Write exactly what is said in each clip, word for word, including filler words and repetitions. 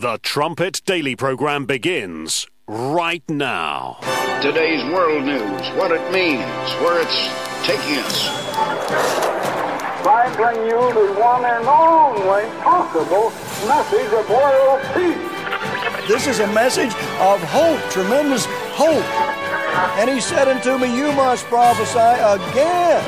The Trumpet Daily Program begins right now. Today's world news, what it means, where it's taking us. I bring you the one and only possible message of world peace. This is a message of hope, tremendous hope. And he said unto me, you must prophesy again.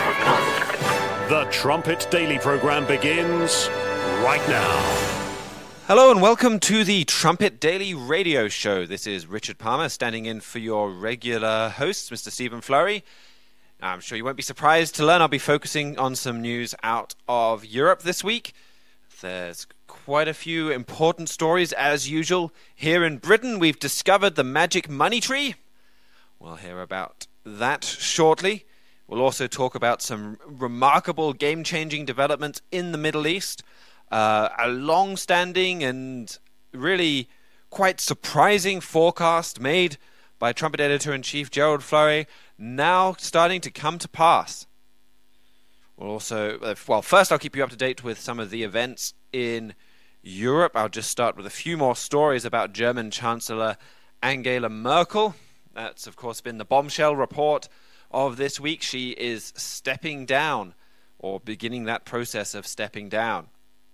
The Trumpet Daily Program begins right now. Hello and welcome to the Trumpet Daily Radio Show. This is Richard Palmer standing in for your regular host, Mister Stephen Flurry. I'm sure you won't be surprised to learn I'll be focusing on some news out of Europe this week. There's quite a few important stories as usual. Here in Britain, we've discovered the magic money tree. We'll hear about that shortly. We'll also talk about some remarkable game-changing developments in the Middle East. Uh, a long-standing and really quite surprising forecast made by Trumpet Editor-in-Chief Gerald Flurry now starting to come to pass. We'll also, uh, well, first I'll keep you up to date with some of the events in Europe. I'll just start with a few more stories about German Chancellor Angela Merkel. That's, of course, been the bombshell report of this week. She is stepping down, or beginning that process of stepping down.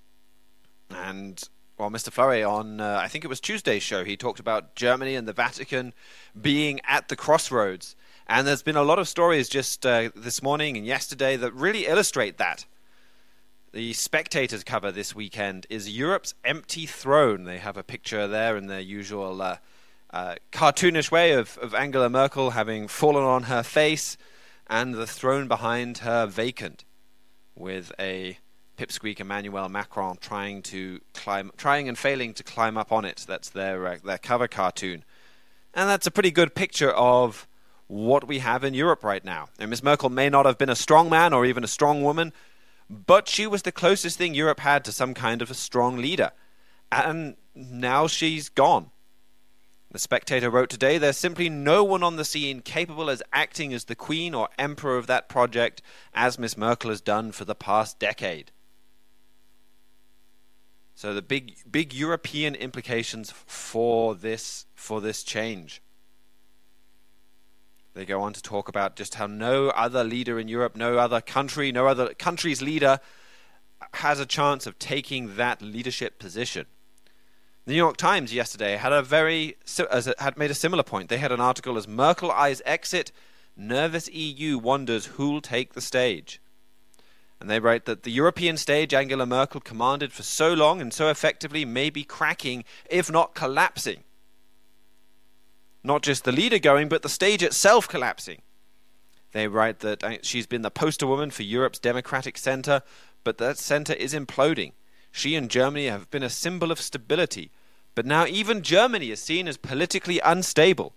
And, well, Mister Flurry, on, uh, I think it was Tuesday's show, he talked about Germany and the Vatican being at the crossroads. And there's been a lot of stories just uh, this morning and yesterday that really illustrate that. The Spectator's cover this weekend is Europe's Empty Throne. They have a picture there in their usual uh, uh, cartoonish way of, of Angela Merkel having fallen on her face and the throne behind her vacant, with a pipsqueak Emmanuel Macron trying to climb, trying and failing to climb up on it. That's their uh, their cover cartoon, and that's a pretty good picture of what we have in Europe right now. And Miss Merkel may not have been a strong man or even a strong woman, but she was the closest thing Europe had to some kind of a strong leader, and now she's gone. The Spectator wrote today, there's simply no one on the scene capable as acting as the queen or emperor of that project as Miss Merkel has done for the past decade. So the big big European implications for this for this change. They go on to talk about just how no other leader in Europe, no other country, no other country's leader has a chance of taking that leadership position. The New York Times yesterday had a very had made a similar point. They had an article as Merkel eyes exit, nervous E U wonders who'll take the stage. And they write that the European stage Angela Merkel commanded for so long and so effectively may be cracking, if not collapsing. Not just the leader going, but the stage itself collapsing. They write that she's been the poster woman for Europe's democratic center, but that center is imploding. She and Germany have been a symbol of stability, but now even Germany is seen as politically unstable.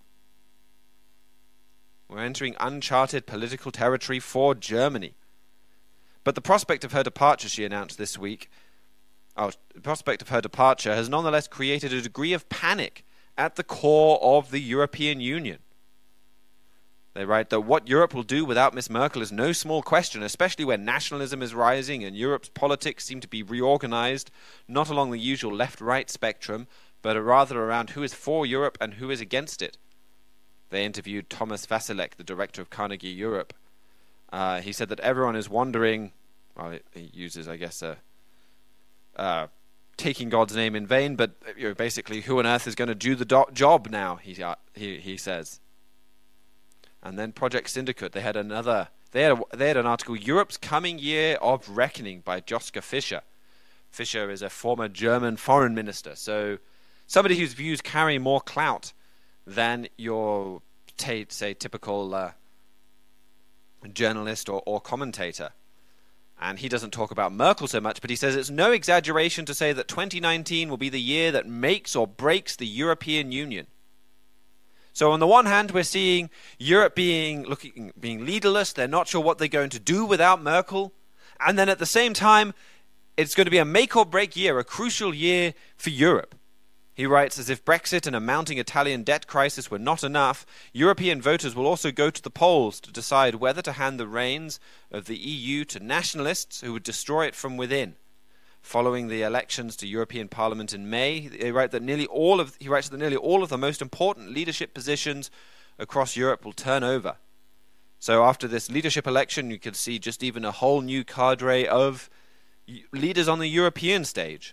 We're entering uncharted political territory for Germany. But the prospect of her departure, she announced this week, oh, the prospect of her departure has nonetheless created a degree of panic at the core of the European Union. They write that what Europe will do without Miss Merkel is no small question, especially when nationalism is rising and Europe's politics seem to be reorganized, not along the usual left-right spectrum, but rather around who is for Europe and who is against it. They interviewed Thomas Vasilek, the director of Carnegie Europe. Uh, he said that everyone is wondering, well, he uses, I guess, a uh, taking God's name in vain, but you know, basically, who on earth is going to do the do- job now? He, uh, he he says. And then Project Syndicate, they had another, they had a, they had an article, Europe's Coming Year of Reckoning by Joschka Fischer. Fischer is a former German foreign minister, so somebody whose views carry more clout than your, t- say, typical uh, journalist or, or commentator. And he doesn't talk about Merkel so much, but he says it's no exaggeration to say that twenty nineteen will be the year that makes or breaks the European Union. So on the one hand, we're seeing Europe being looking being leaderless. They're not sure what they're going to do without Merkel. And then at the same time, it's going to be a make or break year, a crucial year for Europe. He writes, as if Brexit and a mounting Italian debt crisis were not enough, European voters will also go to the polls to decide whether to hand the reins of the E U to nationalists who would destroy it from within. following the elections to European Parliament in May. They write that nearly all of he writes that nearly all of the most important leadership positions across Europe will turn over. So after this leadership election, you could see just even a whole new cadre of leaders on the European stage.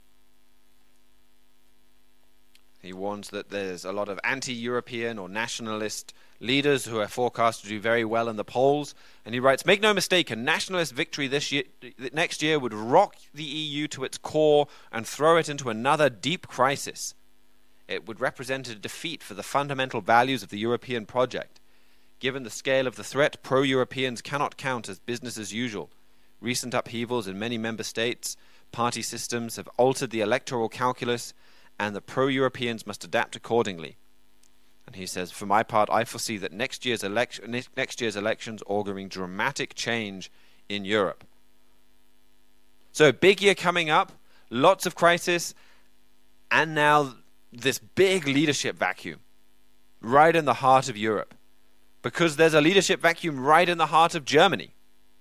He warns that there's a lot of anti-European or nationalist leaders who are forecast to do very well in the polls. And he writes, make no mistake, a nationalist victory this year, next year would rock the E U to its core and throw it into another deep crisis. It would represent a defeat for the fundamental values of the European project. Given the scale of the threat, pro-Europeans cannot count as business as usual. Recent upheavals in many member states, party systems have altered the electoral calculus, and the pro-Europeans must adapt accordingly. And he says, for my part, I foresee that next year's, election, next year's elections auguring dramatic change in Europe. So, big year coming up, lots of crisis, and now this big leadership vacuum right in the heart of Europe. Because there's a leadership vacuum right in the heart of Germany.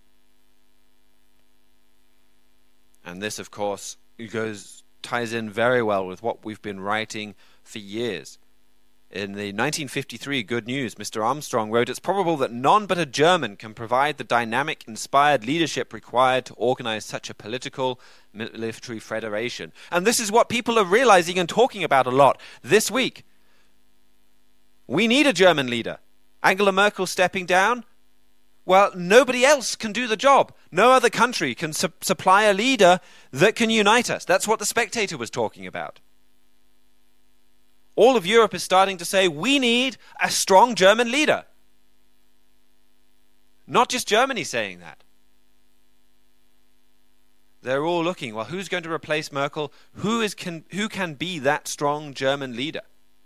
And this, of course, goes ties in very well with what we've been writing for years. In the nineteen fifty-three Good News, Mister Armstrong wrote, it's probable that none but a German can provide the dynamic, inspired leadership required to organize such a political, military federation. And this is what people are realizing and talking about a lot this week. We need a German leader. Angela Merkel stepping down? Well, nobody else can do the job. No other country can su- supply a leader that can unite us. That's what The Spectator was talking about. All of Europe is starting to say, we need a strong German leader. Not just Germany saying that. They're all looking, well, who's going to replace Merkel? Who is can who can be that strong German leader?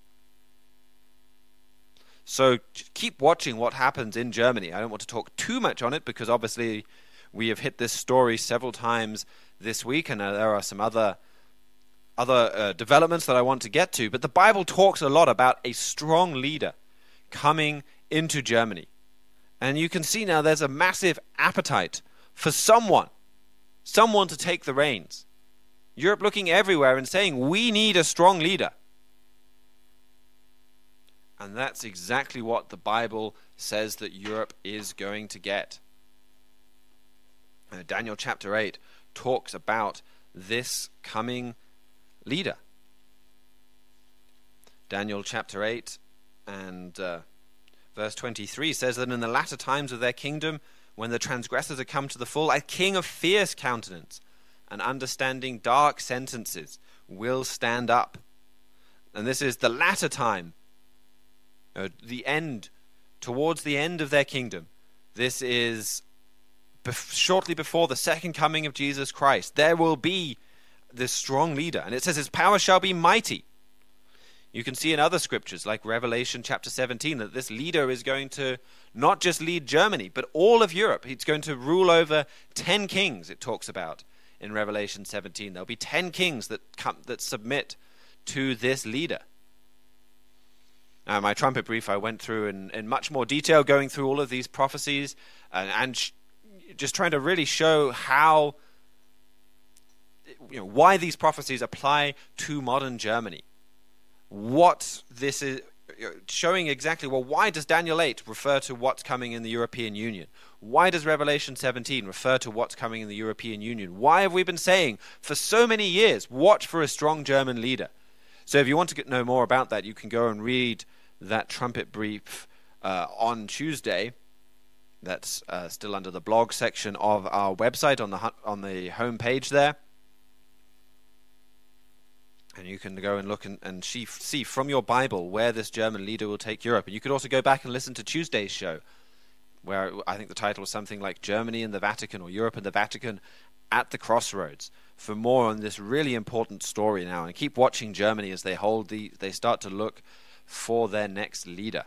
So keep watching what happens in Germany. I don't want to talk too much on it because obviously we have hit this story several times this week, and uh, there are some other other uh, developments that I want to get to. But the Bible talks a lot about a strong leader coming into Germany. And you can see now there's a massive appetite for someone, someone to take the reins. Europe looking everywhere and saying, we need a strong leader. And that's exactly what the Bible says that Europe is going to get. Uh, Daniel chapter eight talks about this coming leader. Daniel chapter eight and uh, verse twenty-three says that in the latter times of their kingdom, when the transgressors are come to the full, a king of fierce countenance and understanding dark sentences will stand up. And this is the latter time. Uh, the end, towards the end of their kingdom. This is bef- shortly before the second coming of Jesus Christ. There will be this strong leader. And it says his power shall be mighty. You can see in other scriptures like Revelation chapter seventeen that this leader is going to not just lead Germany, but all of Europe. He's going to rule over ten kings, it talks about in Revelation seventeen. There'll be ten kings that come, that submit to this leader. Uh, my trumpet brief, I went through in, in much more detail, going through all of these prophecies and, and sh- just trying to really show how, you know, why these prophecies apply to modern Germany. What this is, you know, showing exactly, well, why does Daniel eight refer to what's coming in the European Union? Why does Revelation seventeen refer to what's coming in the European Union? Why have we been saying for so many years, watch for a strong German leader? So if you want to get, know more about that, you can go and read that trumpet brief uh, on Tuesday. That's uh, still under the blog section of our website on the on the home page there. And you can go and look and, and see, see from your Bible where this German leader will take Europe. And you could also go back and listen to Tuesday's show, where I think the title was something like Germany and the Vatican, or Europe and the Vatican at the Crossroads, for more on this really important story now. And keep watching Germany as they hold the they start to look for their next leader.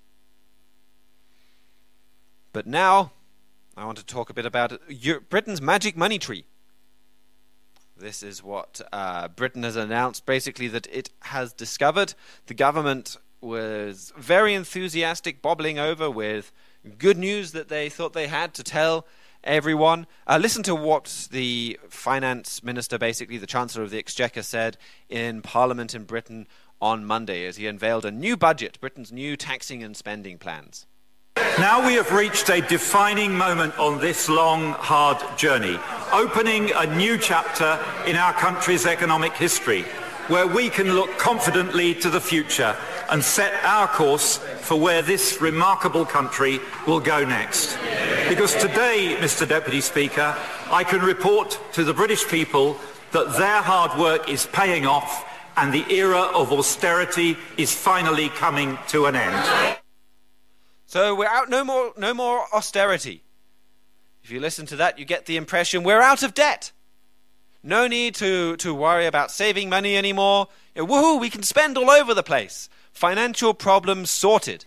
But now I want to talk a bit about Europe, Britain's magic money tree. This is what uh, Britain has announced, basically, that it has discovered. The government was very enthusiastic, bobbling over with good news that they thought they had to tell everyone. Uh, listen to what the finance minister, basically the Chancellor of the Exchequer, said in Parliament in Britain on Monday as he unveiled a new budget, Britain's new taxing and spending plans. Now we have reached a defining moment on this long, hard journey, opening a new chapter in our country's economic history, where we can look confidently to the future and set our course for where this remarkable country will go next. Because today, Mister Deputy Speaker, I can report to the British people that their hard work is paying off and the era of austerity is finally coming to an end. So we're out, no more, no more austerity. If you listen to that, you get the impression we're out of debt. No need to, to worry about saving money anymore. You know, woohoo, we can spend all over the place. Financial problems sorted.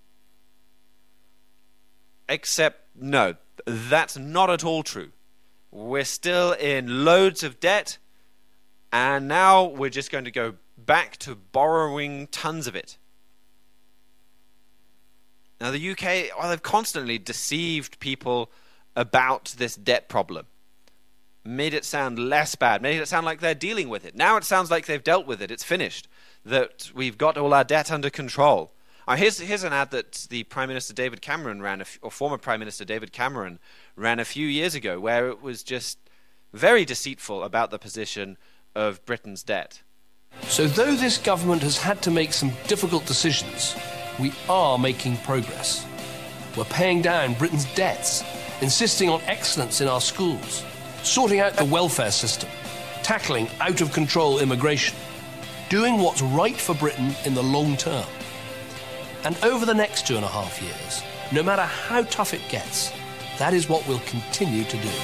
Except, no, that's not at all true. We're still in loads of debt, and now we're just going to go back to borrowing tons of it. Now, the U K, well, they've constantly deceived people about this debt problem. Made it sound less bad, made it sound like they're dealing with it. Now it sounds like they've dealt with it, it's finished, that we've got all our debt under control. Uh, here's, here's an ad that the Prime Minister David Cameron ran, a f- or former Prime Minister David Cameron ran a few years ago, where it was just very deceitful about the position of Britain's debt. So though this government has had to make some difficult decisions, we are making progress. We're paying down Britain's debts, insisting on excellence in our schools, sorting out the welfare system, tackling out-of-control immigration, doing what's right for Britain in the long term. And over the next two and a half years, no matter how tough it gets, that is what we'll continue to do.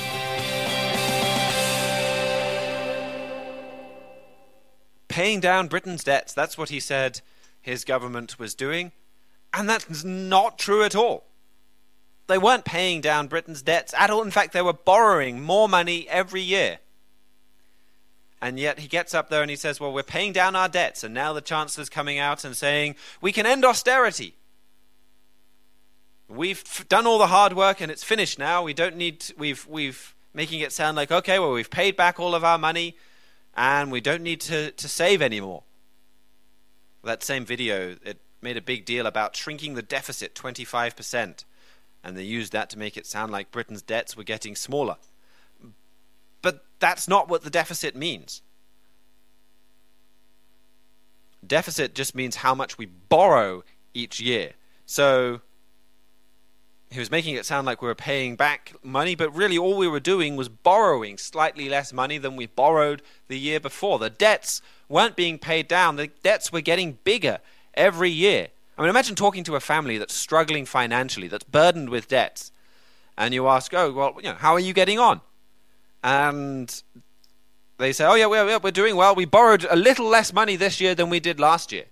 Paying down Britain's debts, that's what he said his government was doing. And that's not true at all. They weren't paying down Britain's debts at all. In fact, they were borrowing more money every year. And yet he gets up there and he says, well, we're paying down our debts. And now the Chancellor's coming out and saying, we can end austerity. We've f- done all the hard work and it's finished now. We don't need, to, we've, we've making it sound like, okay, well, we've paid back all of our money and we don't need to, to save anymore. That same video, it made a big deal about shrinking the deficit twenty-five percent. And they used that to make it sound like Britain's debts were getting smaller. But that's not what the deficit means. Deficit just means how much we borrow each year. So he was making it sound like we were paying back money, but really all we were doing was borrowing slightly less money than we borrowed the year before. The debts weren't being paid down. The debts were getting bigger every year. I mean, imagine talking to a family that's struggling financially, that's burdened with debts, and you ask, oh, well, you know, how are you getting on? And they say, oh, yeah, we're, we're doing well. We borrowed a little less money this year than we did last year.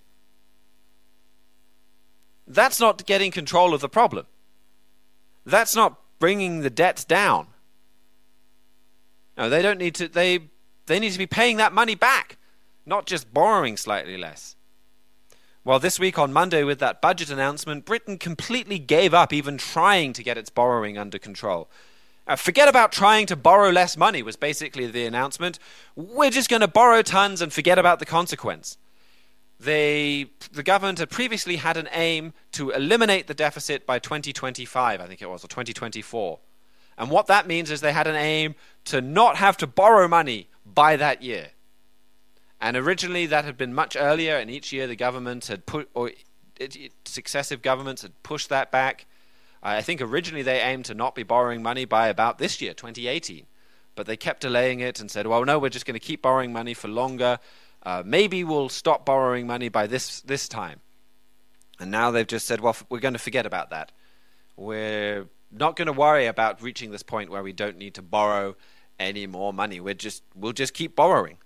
That's not getting control of the problem. That's not bringing the debts down. No, they don't need to, they, they need to be paying that money back, not just borrowing slightly less. Well, this week on Monday with that budget announcement, Britain completely gave up even trying to get its borrowing under control. Uh, forget about trying to borrow less money was basically the announcement. We're just going to borrow tons and forget about the consequence. They, the government had previously had an aim to eliminate the deficit by twenty twenty-five, I think it was, or twenty twenty-four. And what that means is they had an aim to not have to borrow money by that year. And originally that had been much earlier, and each year the government had put, or it, it, successive governments had pushed that back. I think originally they aimed to not be borrowing money by about this year, twenty eighteen. But they kept delaying it and said, well, no, we're just going to keep borrowing money for longer. Uh, maybe we'll stop borrowing money by this this time. And now they've just said, well, f- we're going to forget about that. We're not going to worry about reaching this point where we don't need to borrow any more money. We're just, we'll just keep borrowing.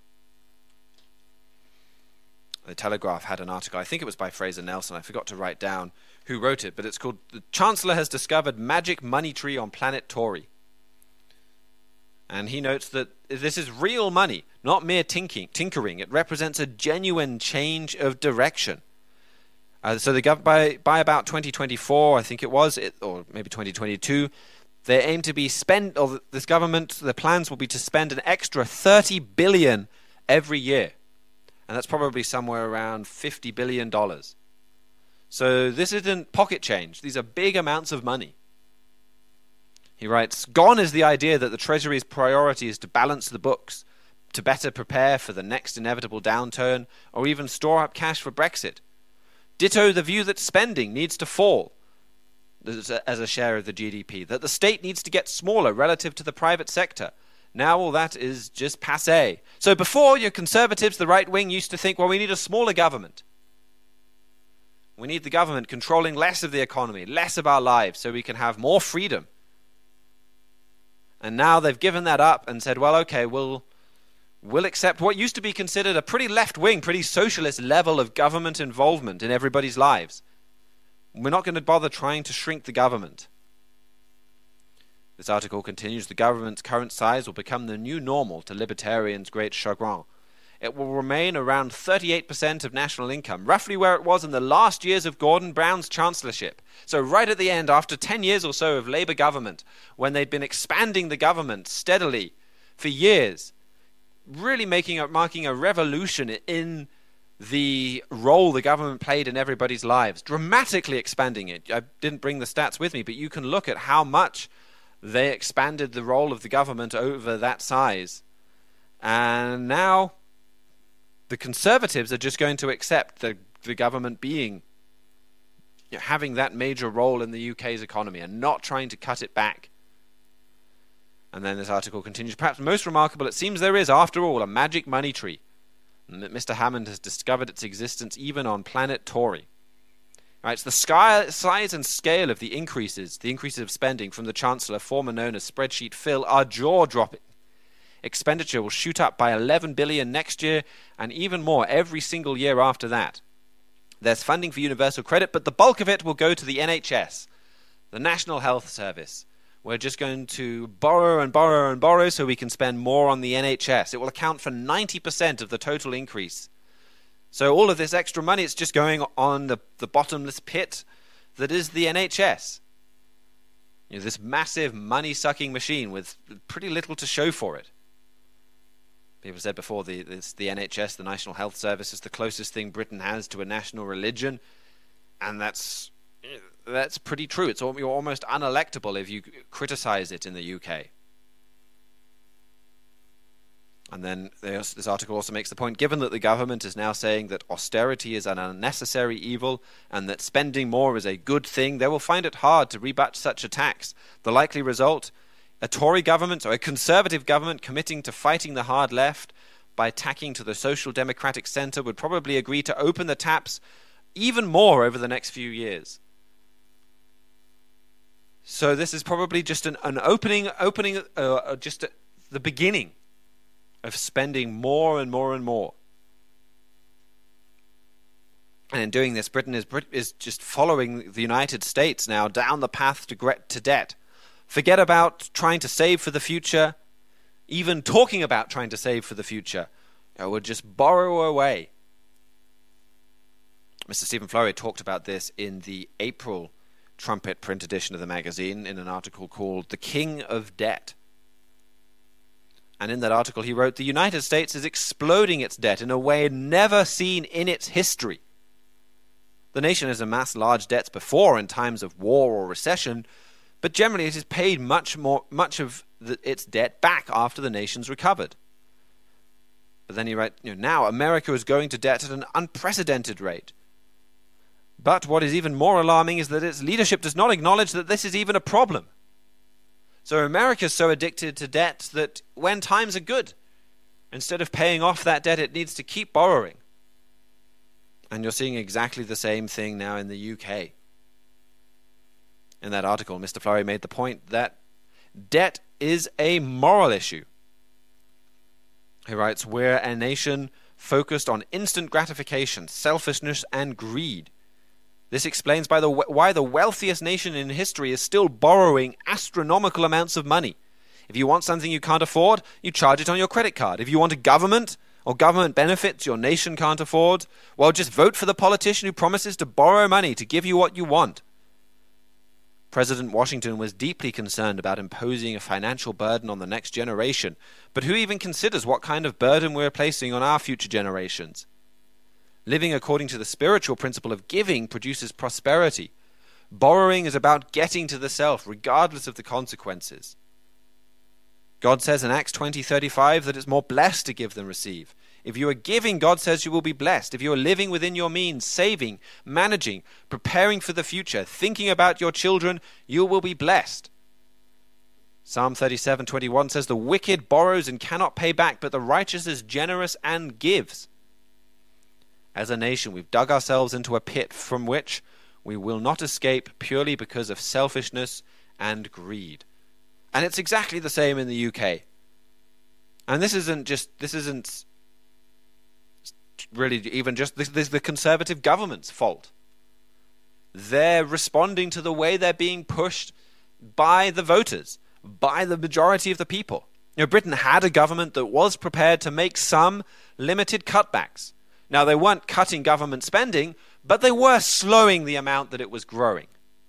The Telegraph had an article, I think it was by Fraser Nelson, I forgot to write down who wrote it, but it's called "The Chancellor Has Discovered Magic Money Tree on Planet Tory." And he notes that this is real money, not mere tinking, tinkering. It represents a genuine change of direction. Uh, so the gov- by, by about twenty twenty-four, I think it was, it, or maybe twenty twenty-two, They aim to be spent, or this government, the plans will be to spend an extra thirty billion dollars every year. And that's probably somewhere around fifty billion dollars. So this isn't pocket change. These are big amounts of money. He writes, "Gone is the idea that the Treasury's priority is to balance the books, to better prepare for the next inevitable downturn, or even store up cash for Brexit. Ditto the view that spending needs to fall as a share of the G D P, that the state needs to get smaller relative to the private sector. Now all that is just passé. So before, your conservatives, the right wing, used to think, well, we need a smaller government. We need the government controlling less of the economy, less of our lives, so we can have more freedom. And now they've given that up and said, well, okay, we'll, we'll accept what used to be considered a pretty left-wing, pretty socialist level of government involvement in everybody's lives. We're not going to bother trying to shrink the government." This article continues, "The government's current size will become the new normal to libertarians' great chagrin. It will remain around thirty-eight percent of national income, roughly where it was in the last years of Gordon Brown's chancellorship. So right at the end, after ten years or so of Labour government, when they'd been expanding the government steadily for years, really making a, marking a revolution in the role the government played in everybody's lives, dramatically expanding it. I didn't bring the stats with me, but you can look at how much they expanded the role of the government over that size. And now the Conservatives are just going to accept the, the government being, you know, having that major role in the U K's economy and not trying to cut it back. And then this article continues, "Perhaps most remarkable, it seems there is, after all, a magic money tree, and that Mister Hammond has discovered its existence even on planet Tory." Right, it's the sky, size and scale of the increases, the increases of spending from the Chancellor, former known as Spreadsheet Phil, are jaw-dropping. Expenditure will shoot up by eleven billion dollars next year, and even more every single year after that. There's funding for universal credit, but the bulk of it will go to the N H S, the National Health Service. We're just going to borrow and borrow and borrow so we can spend more on the N H S. It will account for ninety percent of the total increase. So all of this extra money, it's just going on the, the bottomless pit that is the N H S. You know, this massive money-sucking machine with pretty little to show for it. People said before, the, this, the N H S, the National Health Service, is the closest thing Britain has to a national religion. And that's... That's pretty true. It's you're almost unelectable if you criticize it in the U K. And then this article also makes the point, given that the government is now saying that austerity is an unnecessary evil and that spending more is a good thing, they will find it hard to rebut such attacks. The likely result, a Tory government or a Conservative government committing to fighting the hard left by tacking to the Social Democratic centre would probably agree to open the taps even more over the next few years. So this is probably just an, an opening, opening, uh, just a, the beginning of spending more and more and more. And in doing this, Britain is is just following the United States now down the path to, to debt. Forget about trying to save for the future, even talking about trying to save for the future. You know, we'll just borrow away. Mister Stephen Flurry talked about this in the April Trumpet print edition of the magazine in an article called The King of Debt. And in that article he wrote, the United States is exploding its debt in a way never seen in its history. The nation has amassed large debts before in times of war or recession, but generally it has paid much more, much of the, its debt back after the nation's recovered. But then he writes, you know, now America is going to debt at an unprecedented rate. But what is even more alarming is that its leadership does not acknowledge that this is even a problem. So America is so addicted to debt that when times are good, instead of paying off that debt, it needs to keep borrowing. And you're seeing exactly the same thing now in the U K. In that article, Mister Flurry made the point that debt is a moral issue. He writes, we're a nation focused on instant gratification, selfishness, and greed. This explains by the, why the wealthiest nation in history is still borrowing astronomical amounts of money. If you want something you can't afford, you charge it on your credit card. If you want a government or government benefits your nation can't afford, well, just vote for the politician who promises to borrow money to give you what you want. President Washington was deeply concerned about imposing a financial burden on the next generation, but who even considers what kind of burden we're placing on our future generations? Living according to the spiritual principle of giving produces prosperity. Borrowing is about getting to the self, regardless of the consequences. God says in Acts twenty thirty-five that it's more blessed to give than receive. If you are giving, God says you will be blessed. If you are living within your means, saving, managing, preparing for the future, thinking about your children, you will be blessed. Psalm thirty-seven twenty-one says, the wicked borrows and cannot pay back, but the righteous is generous and gives. As a nation, we've dug ourselves into a pit from which we will not escape purely because of selfishness and greed. And it's exactly the same in the U K. And this isn't just, this isn't really even just this, this the Conservative government's fault. They're responding to the way they're being pushed by the voters, by the majority of the people. You know, Britain had a government that was prepared to make some limited cutbacks. Now, they weren't cutting government spending, but they were slowing the amount that it was growing.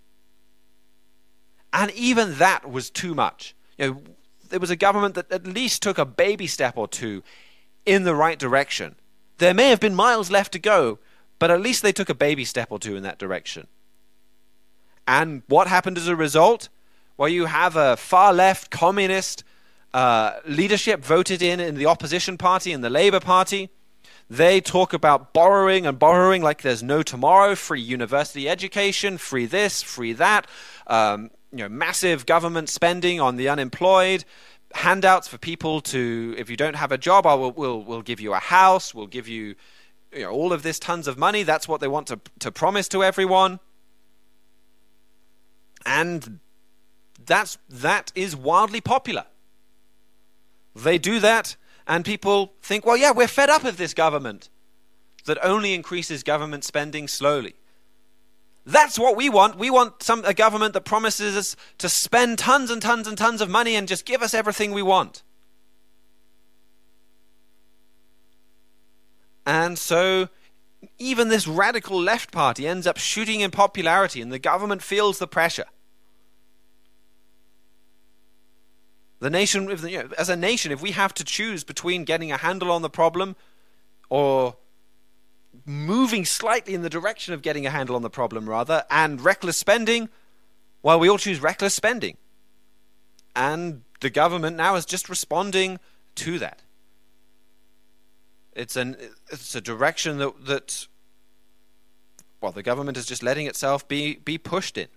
And even that was too much. You know, there was a government that at least took a baby step or two in the right direction. There may have been miles left to go, but at least they took a baby step or two in that direction. And what happened as a result? Well, you have a far-left communist uh, leadership voted in in the opposition party, in the Labour Party. They talk about borrowing and borrowing like there's no tomorrow, free university education, free this, free that, um, you know, massive government spending on the unemployed, handouts for people to, if you don't have a job, I will, we'll, we'll give you a house, we'll give you, you know, all of this tons of money. That's what they want to, to promise to everyone. And that's, that is wildly popular. They do that, and people think, well, yeah, we're fed up of this government that only increases government spending slowly. That's what we want. We want some a government that promises us to spend tons and tons and tons of money and just give us everything we want. And so even this radical left party ends up shooting in popularity, and the government feels the pressure. The nation, if, you know, as a nation, if we have to choose between getting a handle on the problem or moving slightly in the direction of getting a handle on the problem, rather, and reckless spending, well, we all choose reckless spending. And the government now is just responding to that. It's an it's a direction that, that well, the government is just letting itself be, be pushed in.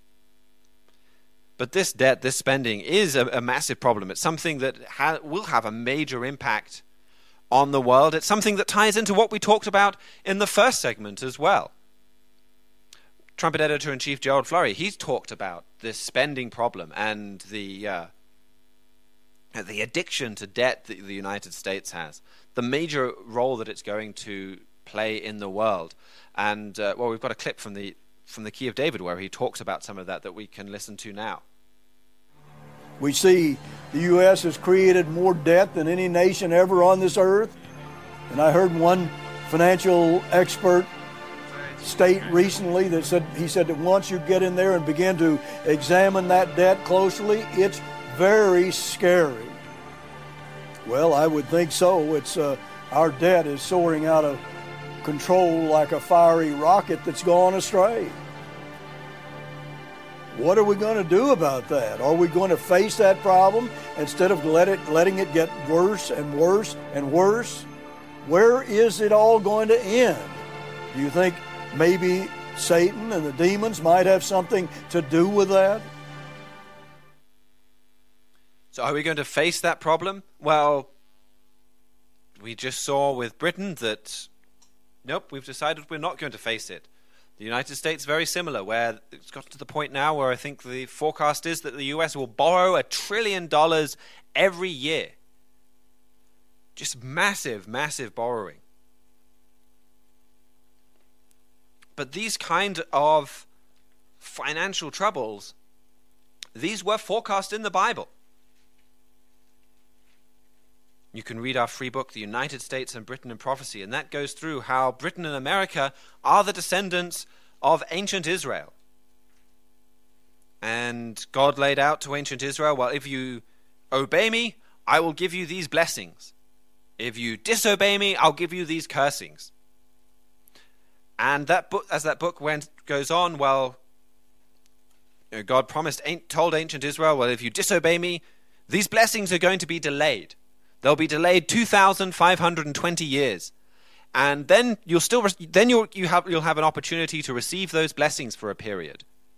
But this debt, this spending, is a, a massive problem. It's something that ha- will have a major impact on the world. It's something that ties into what we talked about in the first segment as well. Trumpet Editor-in-Chief Gerald Flurry, he's talked about this spending problem and the uh, the addiction to debt that the United States has, the major role that it's going to play in the world. And, uh, well, we've got a clip from the from the Key of David where he talks about some of that that we can listen to now. We see the U S has created more debt than any nation ever on this earth. And I heard one financial expert state recently that said, he said that once you get in there and begin to examine that debt closely, it's very scary. Well, I would think so. It's uh, our debt is soaring out of control like a fiery rocket that's gone astray. What are we going to do about that? Are we going to face that problem instead of let it, letting it get worse and worse and worse? Where is it all going to end? Do you think maybe Satan and the demons might have something to do with that? So are we going to face that problem? Well, we just saw with Britain that, nope, we've decided we're not going to face it. The United States, very similar, where it's got to the point now where I think the forecast is that the U S will borrow a trillion dollars every year. Just massive, massive borrowing. But these kind of financial troubles, these were forecast in the Bible. You can read our free book, The United States and Britain in Prophecy, and that goes through how Britain and America are the descendants of ancient Israel. And God laid out to ancient Israel, well, if you obey me, I will give you these blessings. If you disobey me, I'll give you these cursings. And that book, as that book went goes on, well, you know, God promised, told ancient Israel, well, if you disobey me, these blessings are going to be delayed. They'll be delayed two thousand five hundred twenty years, and then you'll still then you'll you have you'll have an opportunity to receive those blessings for a period.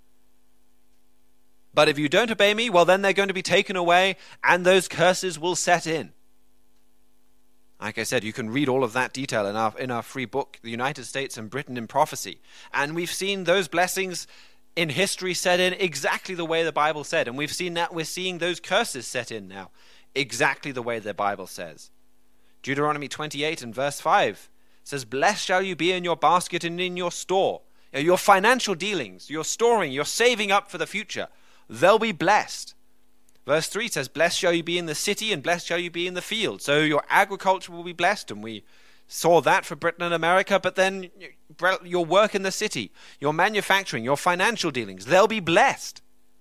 But if you don't obey me, well, then they're going to be taken away, and those curses will set in. Like I said, you can read all of that detail in our in our free book, The United States and Britain in Prophecy. And we've seen those blessings in history set in exactly the way the Bible said. And we've seen that we're seeing those curses set in now, exactly the way the Bible says. Deuteronomy twenty-eight and verse five says, "Blessed shall you be in your basket and in your store." You know, your financial dealings, your storing, your saving up for the future, they'll be blessed. Verse three says, "Blessed shall you be in the city, and blessed shall you be in the field." So your agriculture will be blessed, and we saw that for Britain and America. But then your work in the city, your manufacturing, your financial dealings, they'll be blessed.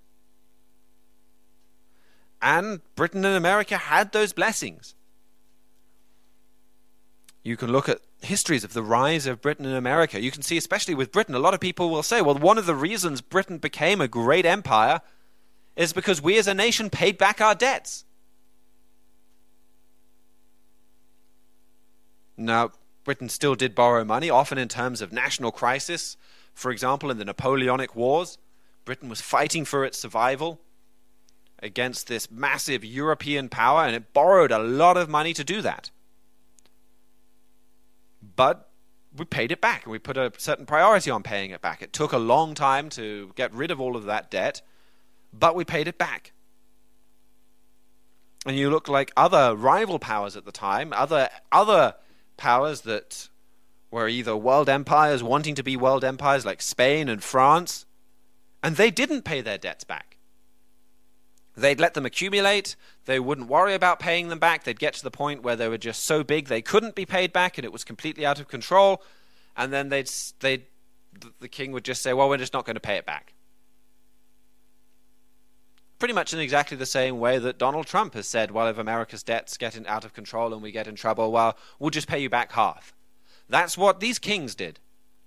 And Britain and America had those blessings. You can look at histories of the rise of Britain and America. You can see, especially with Britain, a lot of people will say, well, one of the reasons Britain became a great empire is because we as a nation paid back our debts. Now, Britain still did borrow money, often in terms of national crisis. For example, in the Napoleonic Wars, Britain was fighting for its survival against this massive European power, and it borrowed a lot of money to do that. But we paid it back, and we put a certain priority on paying it back. It took a long time to get rid of all of that debt, but we paid it back. And you look like other rival powers at the time, other other powers that were either world empires wanting to be world empires like Spain and France, and they didn't pay their debts back. They'd let them accumulate, they wouldn't worry about paying them back, they'd get to the point where they were just so big they couldn't be paid back and it was completely out of control, and then they'd, they'd the king would just say, well, we're just not going to pay it back. Pretty much in exactly the same way that Donald Trump has said, well, if America's debt's getting out of control and we get in trouble, well, we'll just pay you back half. That's what these kings did.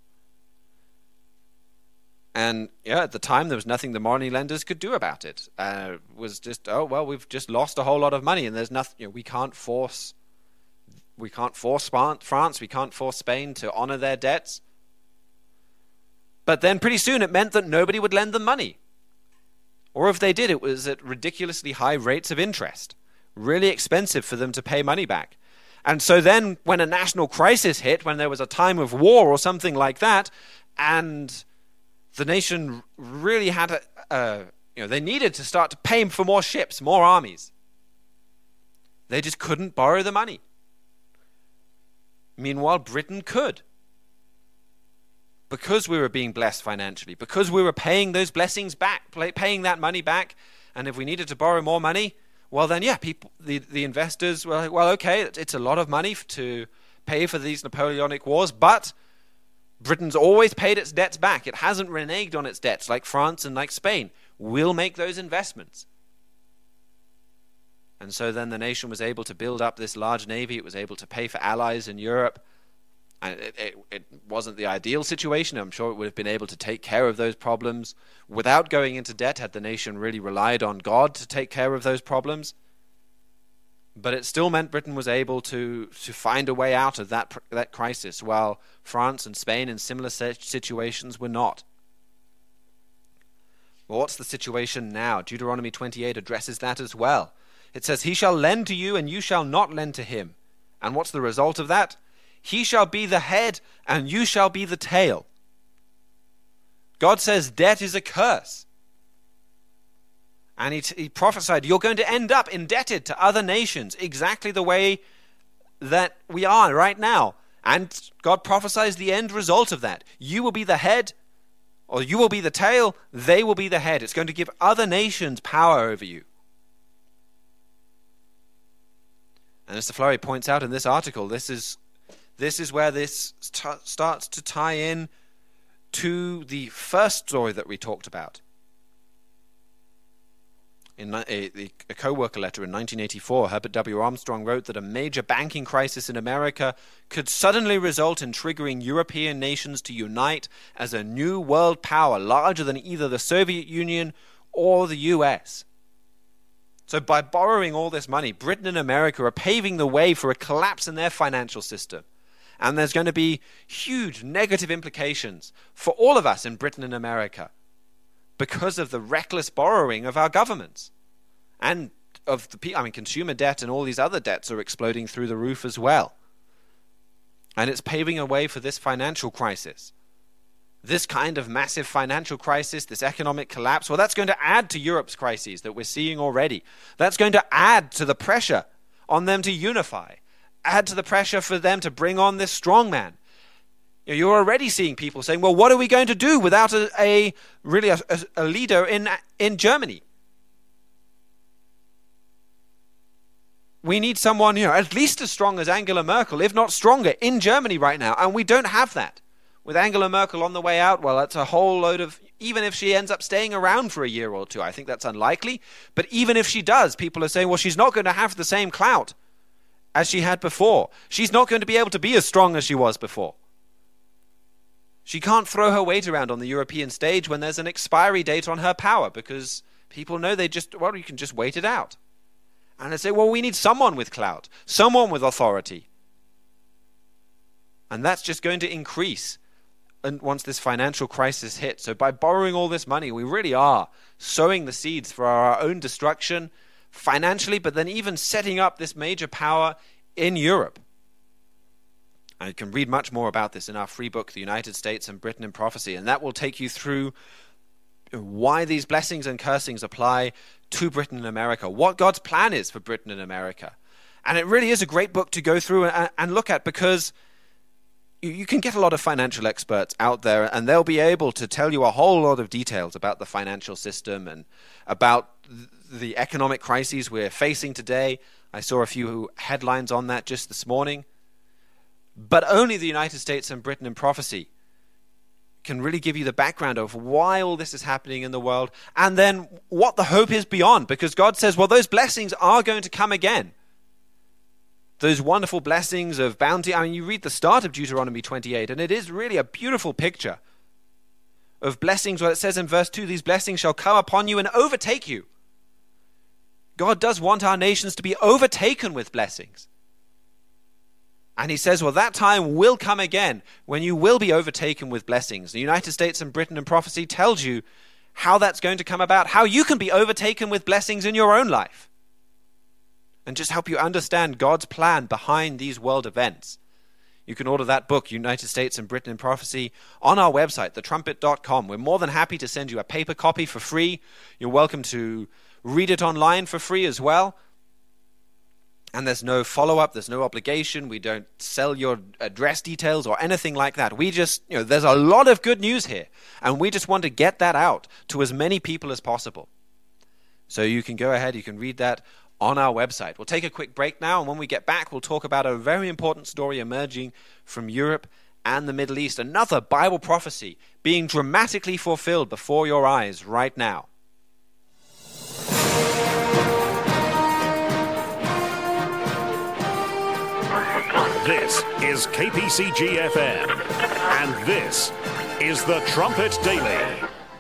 And yeah, at the time, there was nothing the money lenders could do about it. Uh, it was just, oh, well, we've just lost a whole lot of money, and there's nothing, you know, we can't force, we can't force France, we can't force Spain to honor their debts. But then pretty soon it meant that nobody would lend them money. Or if they did, it was at ridiculously high rates of interest. Really expensive for them to pay money back. And so then when a national crisis hit, when there was a time of war or something like that, and the nation really had a, uh, you know, they needed to start to pay for more ships, more armies. They just couldn't borrow the money. Meanwhile, Britain could. Because we were being blessed financially, because we were paying those blessings back, paying that money back, and if we needed to borrow more money, well then, yeah, people, the, the investors were like, well, okay, it's a lot of money to pay for these Napoleonic wars, but Britain's always paid its debts back. It hasn't reneged on its debts like France and like Spain. We'll make those investments. And so then the nation was able to build up this large navy. It was able to pay for allies in Europe. And it, it, it wasn't the ideal situation. I'm sure it would have been able to take care of those problems without going into debt had the nation really relied on God to take care of those problems. But it still meant Britain was able to, to find a way out of that, that crisis, while France and Spain in similar situations were not. Well, what's the situation now? Deuteronomy twenty-eight addresses that as well. It says, "He shall lend to you, and you shall not lend to him." And what's the result of that? He shall be the head, and you shall be the tail. God says debt is a curse. And he, t- he prophesied, you're going to end up indebted to other nations, exactly the way that we are right now. And God prophesies the end result of that. You will be the head, or you will be the tail, they will be the head. It's going to give other nations power over you. And as Flurry points out in this article, this is This is where this t- starts to tie in to the first story that we talked about. In a, a co-worker letter in nineteen eighty-four, Herbert W. Armstrong wrote that a major banking crisis in America could suddenly result in triggering European nations to unite as a new world power larger than either the Soviet Union or the U S. So by borrowing all this money, Britain and America are paving the way for a collapse in their financial system. And there's going to be huge negative implications for all of us in Britain and America, because of the reckless borrowing of our governments. And of the, I mean, consumer debt and all these other debts are exploding through the roof as well. And it's paving a way for this financial crisis. This kind of massive financial crisis, this economic collapse, well, that's going to add to Europe's crises that we're seeing already. That's going to add to the pressure on them to unify, add to the pressure for them to bring on this strongman. You're already seeing people saying, well, what are we going to do without a, a really a, a leader in in Germany? We need someone, you know, at least as strong as Angela Merkel, if not stronger, in Germany right now. And we don't have that. With Angela Merkel on the way out, well, that's a whole load of, even if she ends up staying around for a year or two, I think that's unlikely. But even if she does, people are saying, well, she's not going to have the same clout as she had before. She's not going to be able to be as strong as she was before. She can't throw her weight around on the European stage when there's an expiry date on her power, because people know they just, well, you can just wait it out. And they say, well, we need someone with clout, someone with authority. And that's just going to increase and once this financial crisis hits. So by borrowing all this money, we really are sowing the seeds for our own destruction financially, but then even setting up this major power in Europe. And you can read much more about this in our free book, The United States and Britain in Prophecy, and that will take you through why these blessings and cursings apply to Britain and America, what God's plan is for Britain and America. And it really is a great book to go through and, and look at, because you, you can get a lot of financial experts out there, and they'll be able to tell you a whole lot of details about the financial system and about the economic crises we're facing today. I saw a few headlines on that just this morning. But only the United States and Britain in Prophecy can really give you the background of why all this is happening in the world, and then what the hope is beyond, because God says, well, those blessings are going to come again. Those wonderful blessings of bounty. I mean, you read the start of Deuteronomy twenty-eight, and it is really a beautiful picture of blessings, where it says in verse two, these blessings shall come upon you and overtake you. God does want our nations to be overtaken with blessings. And he says, well, that time will come again when you will be overtaken with blessings. The United States and Britain in Prophecy tells you how that's going to come about, how you can be overtaken with blessings in your own life, and just help you understand God's plan behind these world events. You can order that book, United States and Britain in Prophecy, on our website, the trumpet dot com. We're more than happy to send you a paper copy for free. You're welcome to read it online for free as well. And there's no follow-up, there's no obligation. We don't sell your address details or anything like that. We just, you know, there's a lot of good news here, and we just want to get that out to as many people as possible. So you can go ahead, you can read that on our website. We'll take a quick break now, and when we get back, we'll talk about a very important story emerging from Europe and the Middle East. Another Bible prophecy being dramatically fulfilled before your eyes right now. This is K P C G F M, and this is the Trumpet Daily.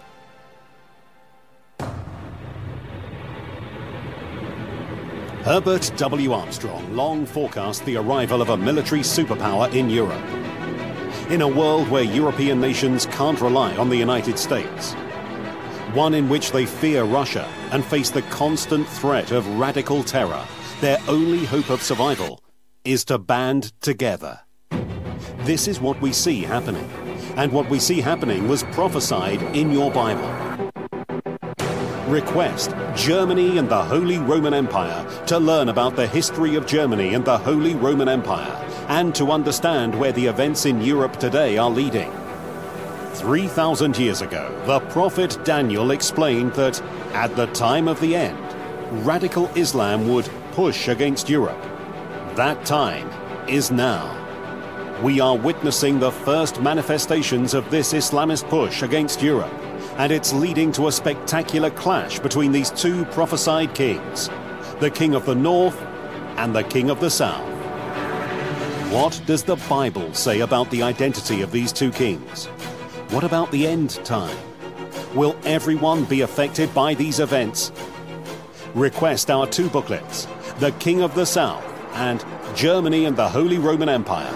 Herbert W. Armstrong long forecast the arrival of a military superpower in Europe. In a world where European nations can't rely on the United States, one in which they fear Russia and face the constant threat of radical terror, their only hope of survival is to band together. This is what we see happening, and what we see happening was prophesied in your Bible. Request Germany and the Holy Roman Empire to learn about the history of Germany and the Holy Roman Empire, and to understand where the events in Europe today are leading. three thousand years ago, the prophet Daniel explained that at the time of the end, radical Islam would push against Europe. That time is now. We are witnessing the first manifestations of this Islamist push against Europe, and it's leading to a spectacular clash between these two prophesied kings, the King of the North and the King of the South. What does the Bible say about the identity of these two kings? What about the end time? Will everyone be affected by these events? Request our two booklets, The King of the South and Germany and the Holy Roman Empire.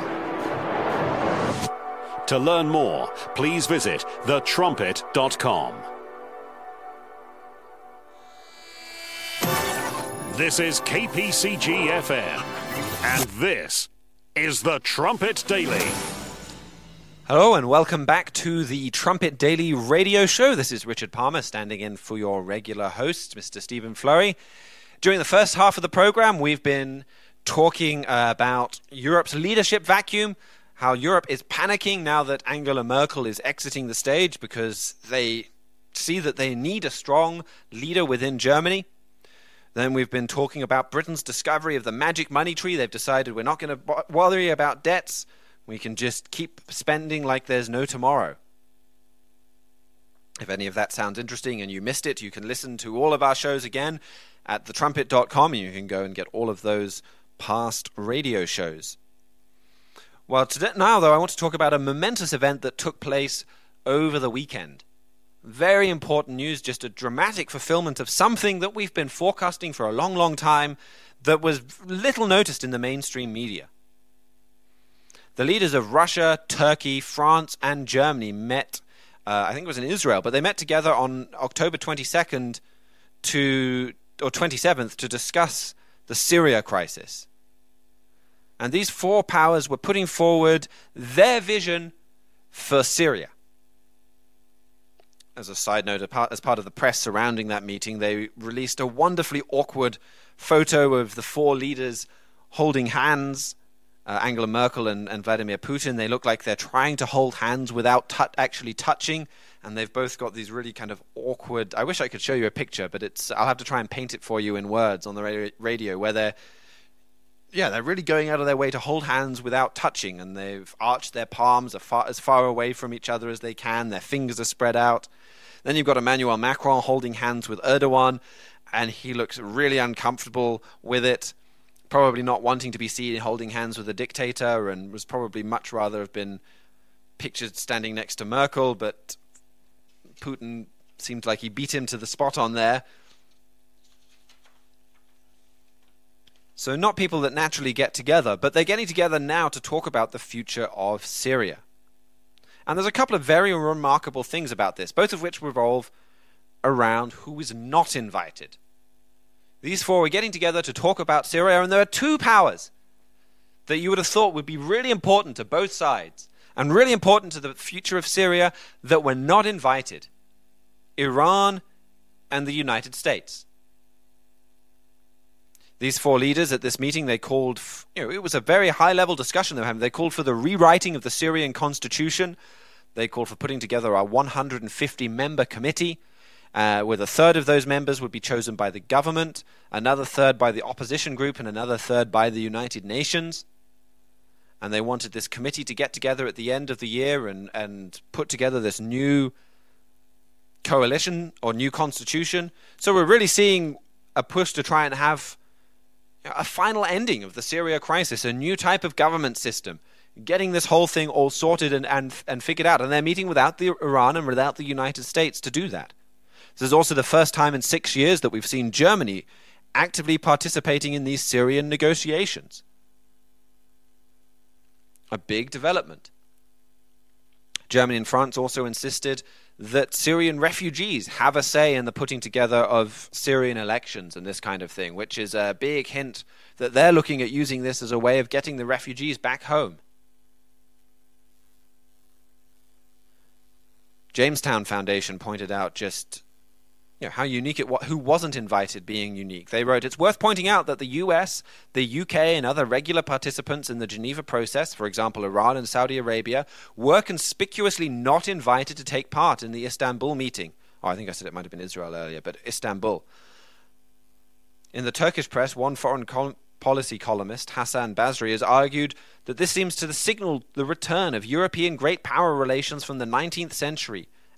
To learn more, please visit the trumpet dot com. This is K P C G F M, and this is the Trumpet Daily. Hello and welcome back to the Trumpet Daily radio show. This is Richard Palmer standing in for your regular host, Mister Stephen Flurry. During the first half of the program, we've been talking uh, about Europe's leadership vacuum, how Europe is panicking now that Angela Merkel is exiting the stage because they see that they need a strong leader within Germany. Then we've been talking about Britain's discovery of the magic money tree. They've decided we're not going to worry about debts. We can just keep spending like there's no tomorrow. If any of that sounds interesting and you missed it, you can listen to all of our shows again at the trumpet dot com, and you can go and get all of those past radio shows. Well, today, now, though, I want to talk about a momentous event that took place over the weekend. Very important news, just a dramatic fulfillment of something that we've been forecasting for a long, long time that was little noticed in the mainstream media. The leaders of Russia, Turkey, France, and Germany met, uh, I think it was in Israel, but they met together on October twenty-second to, or twenty-seventh to discuss the Syria crisis. And these four powers were putting forward their vision for Syria. As a side note, as part of the press surrounding that meeting, they released a wonderfully awkward photo of the four leaders holding hands, uh, Angela Merkel and, and Vladimir Putin. They look like they're trying to hold hands without t- actually touching, and they've both got these really kind of awkward... I wish I could show you a picture, but it's I'll have to try and paint it for you in words on the radio, where they're Yeah, they're really going out of their way to hold hands without touching, and they've arched their palms as far, as far away from each other as they can. Their fingers are spread out. Then you've got Emmanuel Macron holding hands with Erdogan, and he looks really uncomfortable with it, probably not wanting to be seen holding hands with a dictator, and was probably much rather have been pictured standing next to Merkel, but Putin seemed like he beat him to the spot on there. So not people that naturally get together, but they're getting together now to talk about the future of Syria. And there's a couple of very remarkable things about this, both of which revolve around who is not invited. These four are getting together to talk about Syria, and there are two powers that you would have thought would be really important to both sides, and really important to the future of Syria, that were not invited. Iran and the United States. These four leaders at this meeting, they called, you know, it was a very high-level discussion they were having. They called for the rewriting of the Syrian constitution. They called for putting together a one hundred fifty member committee, uh, where a third of those members would be chosen by the government, another third by the opposition group, and another third by the United Nations. And they wanted this committee to get together at the end of the year and, and put together this new coalition or new constitution. So we're really seeing a push to try and have a final ending of the Syria crisis, a new type of government system, getting this whole thing all sorted and, and, and figured out. And they're meeting without the Iran and without the United States to do that. This is also the first time in six years that we've seen Germany actively participating in these Syrian negotiations. A big development. Germany and France also insisted that Syrian refugees have a say in the putting together of Syrian elections and this kind of thing, which is a big hint that they're looking at using this as a way of getting the refugees back home. Jamestown Foundation pointed out just you know, how unique it was, who wasn't invited being unique. They wrote, "It's worth pointing out that the U S, the U K, and other regular participants in the Geneva process, for example, Iran and Saudi Arabia, were conspicuously not invited to take part in the Istanbul meeting." Oh, I think I said it might have been Israel earlier, but Istanbul. In the Turkish press, one foreign col- policy columnist, Hassan Basri, has argued that this seems to signal the return of European great power relations from the nineteenth century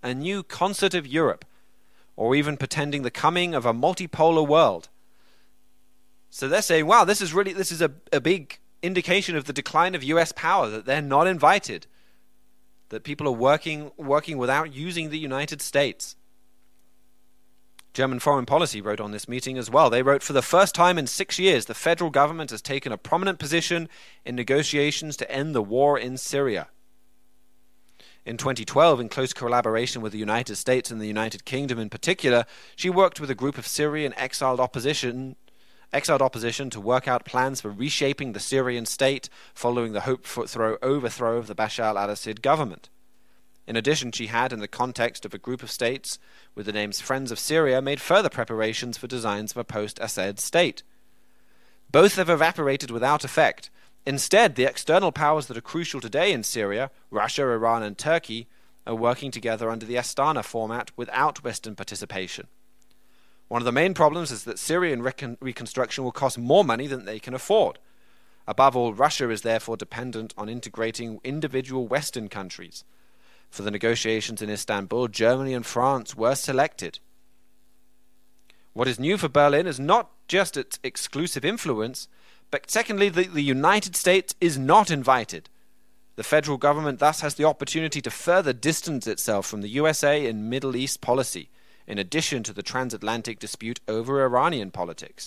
a new concert of Europe, or even pretending the coming of a multipolar world. So they're saying, wow, this is really, this is a, a big indication of the decline of U S power, that they're not invited, that people are working working without using the United States. German Foreign Policy wrote on this meeting as well. They wrote, for the first time in six years, the federal government has taken a prominent position in negotiations to end the war in Syria. In twenty twelve, in close collaboration with the United States and the United Kingdom in particular, she worked with a group of Syrian exiled opposition exiled opposition to work out plans for reshaping the Syrian state following the hoped-for overthrow of the Bashar al-Assad government. In addition, she had, in the context of a group of states with the names Friends of Syria, made further preparations for designs of a post-Assad state. Both have evaporated without effect. Instead, the external powers that are crucial today in Syria, Russia, Iran, and Turkey, are working together under the Astana format without Western participation. One of the main problems is that Syrian recon- reconstruction will cost more money than they can afford. Above all, Russia is therefore dependent on integrating individual Western countries. For the negotiations in Istanbul, Germany and France were selected. What is new for Berlin is not just its exclusive influence, but secondly, the, the United States is not invited. The federal government thus has the opportunity to further distance itself from the U S A in Middle East policy, in addition to the transatlantic dispute over Iranian politics.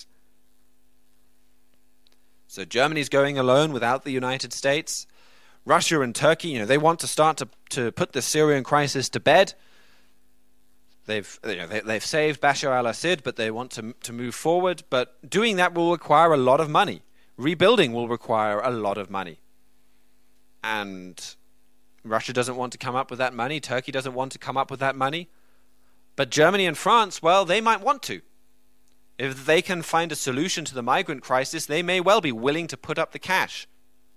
So Germany's going alone without the United States. Russia and Turkey, you know, they want to start to, to put the Syrian crisis to bed. They've you know, they, they've saved Bashar al-Assad, but they want to to move forward. But doing that will require a lot of money. Rebuilding will require a lot of money. And Russia doesn't want to come up with that money. Turkey doesn't want to come up with that money. But Germany and France, well, they might want to. If they can find a solution to the migrant crisis, they may well be willing to put up the cash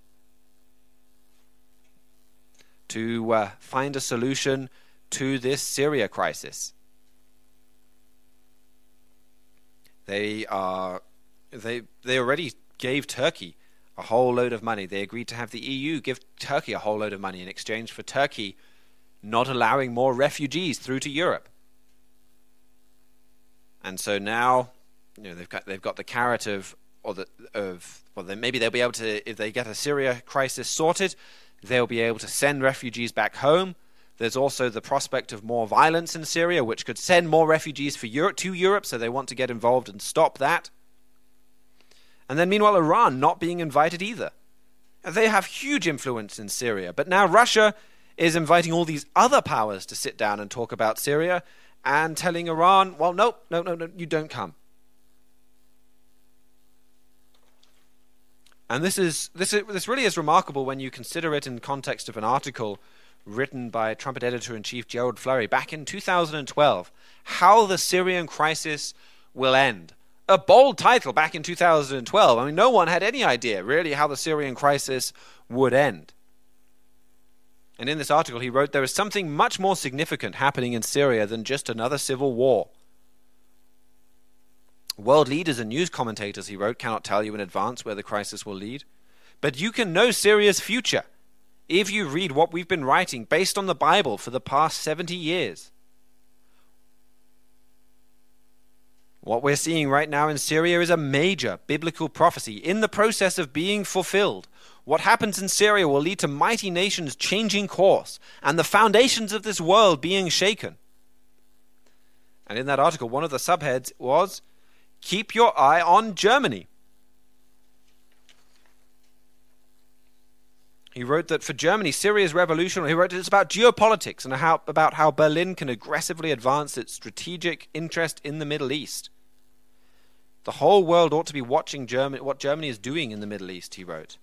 to uh, find a solution to this Syria crisis. They are they they already gave Turkey a whole load of money. They agreed to have the E U give Turkey a whole load of money in exchange for Turkey not allowing more refugees through to Europe. And so now, you know, they've got they've got the carrot of or the of well, then maybe they'll be able to, if they get a Syria crisis sorted, they'll be able to send refugees back home. There's also the prospect of more violence in Syria, which could send more refugees for Europe to Europe. So they want to get involved and stop that. And then meanwhile, Iran not being invited either. They have huge influence in Syria, but now Russia is inviting all these other powers to sit down and talk about Syria, and telling Iran, well, no, no, no, no, you don't come. And this is this is, this really is remarkable when you consider it in context of an article written by Trumpet editor-in-chief Gerald Flurry back in two thousand twelve, How the Syrian Crisis Will End. A bold title back in two thousand twelve. I mean, no one had any idea, really, how the Syrian crisis would end. And in this article, he wrote, there is something much more significant happening in Syria than just another civil war. World leaders and news commentators, he wrote, cannot tell you in advance where the crisis will lead. But you can know Syria's future if you read what we've been writing based on the Bible for the past seventy years. What we're seeing right now in Syria is a major biblical prophecy in the process of being fulfilled. What happens in Syria will lead to mighty nations changing course and the foundations of this world being shaken. And in that article, one of the subheads was, Keep your eye on Germany. He wrote that for Germany, Syria's revolution, he wrote it's about geopolitics and how, about how Berlin can aggressively advance its strategic interest in the Middle East. The whole world ought to be watching Germany, what Germany is doing in the Middle East, he wrote.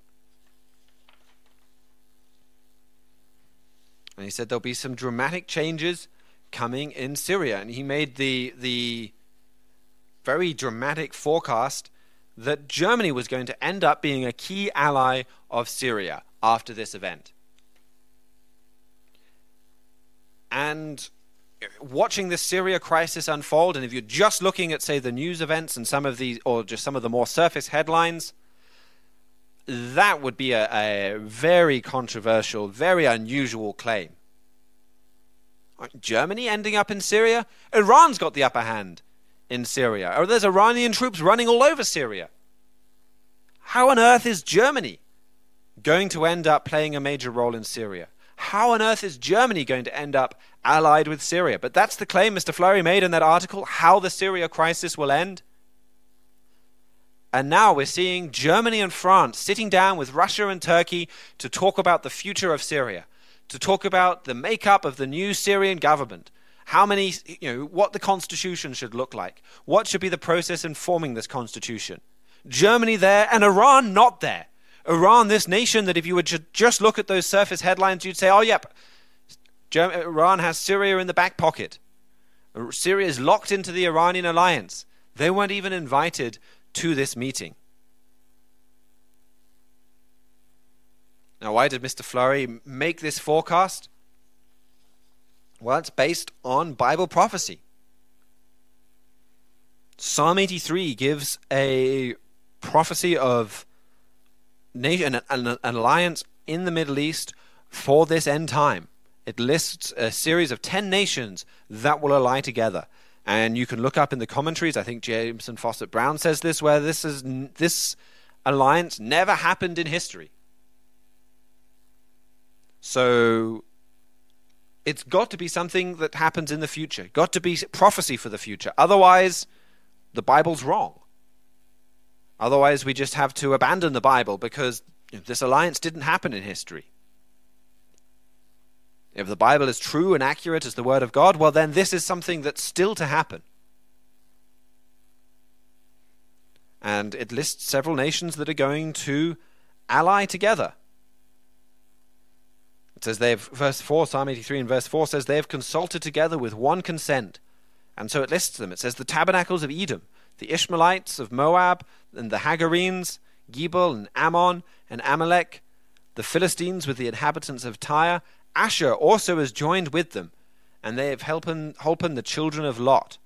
And he said there'll be some dramatic changes coming in Syria. And he made the the very dramatic forecast that Germany was going to end up being a key ally of Syria after this event. And watching this Syria crisis unfold, and if you're just looking at, say, the news events and some of these, or just some of the more surface headlines, that would be a, a very controversial, very unusual claim. Germany ending up in Syria? Iran's got the upper hand in Syria. Or there's Iranian troops running all over Syria. How on earth is Germany going to end up playing a major role in Syria? How on earth is Germany going to end up allied with Syria? But that's the claim Mister Fleury made in that article, how the Syria crisis will end. And now we're seeing Germany and France sitting down with Russia and Turkey to talk about the future of Syria, to talk about the makeup of the new Syrian government, how many, you know, what the constitution should look like, what should be the process in forming this constitution. Germany there and Iran not there. Iran, this nation that if you would just look at those surface headlines, you'd say, oh, yep, Iran has Syria in the back pocket. Syria is locked into the Iranian alliance. They weren't even invited to this meeting. Now, why did Mister Fleury make this forecast? Well, it's based on Bible prophecy. Psalm eighty-three gives a prophecy of nation, an, an, an alliance in the Middle East for this end time. It lists a series of ten nations that will ally together. And you can look up in the commentaries, I think Jameson Fawcett Brown says this, where this is this alliance never happened in history. So it's got to be something that happens in the future. Got to be prophecy for the future. Otherwise, the Bible's wrong. Otherwise, we just have to abandon the Bible because this alliance didn't happen in history. If the Bible is true and accurate as the Word of God, well then this is something that's still to happen. And it lists several nations that are going to ally together. It says they've, verse four, Psalm eighty-three and verse four says, they have consulted together with one consent. And so it lists them. It says the tabernacles of Edom, the Ishmaelites of Moab, and the Hagarenes, Gebal and Ammon and Amalek, the Philistines with the inhabitants of Tyre. Asher also is joined with them, and they have helpen, holpen the children of Lot.